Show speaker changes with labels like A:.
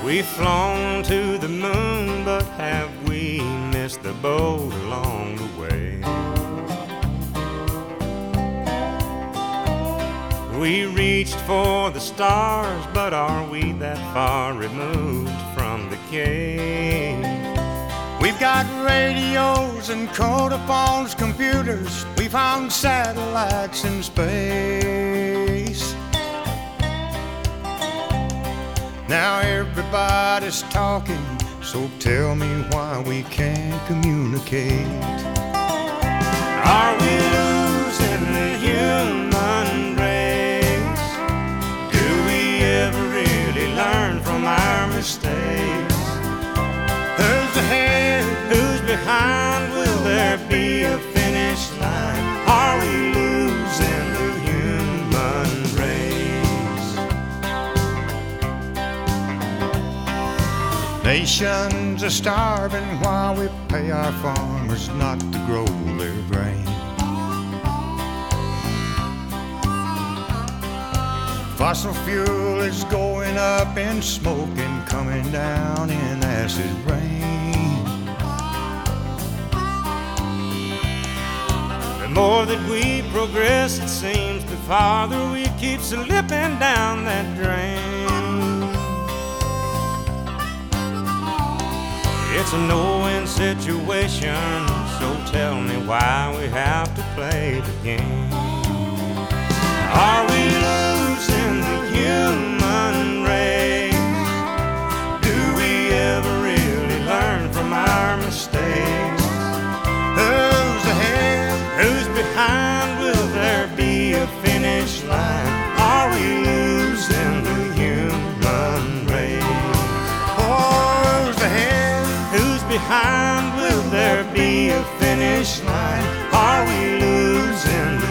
A: We've flown to the moon, but have we missed the boat along the way? We reached for the stars, but are we that far removed from the cave?
B: We've got radios and codophones, computers. We found satellites in space. Now everybody's talking, so tell me why we can't communicate.
A: Are we losing the human race? Do we ever really learn from our mistakes?
B: Who's ahead?
A: Who's behind? Will there be a finish line? Are we losing the human race?
B: Nations are starving while we pay our farmers not to grow their grain. Fossil fuel is going up in smoke and coming down in acid rain.
A: The more that we progress, it seems, the farther we keep slipping down that drain. It's a no-win situation, so tell me why we have to play the game. Are we losing the human race? Do we ever really learn from our mistakes?
B: Who's ahead?
A: Who's behind? Will there be a finish line? Are we losing the human race?
B: Oh, who's ahead?
A: Who's behind? Will there be a finish line? Are we losing the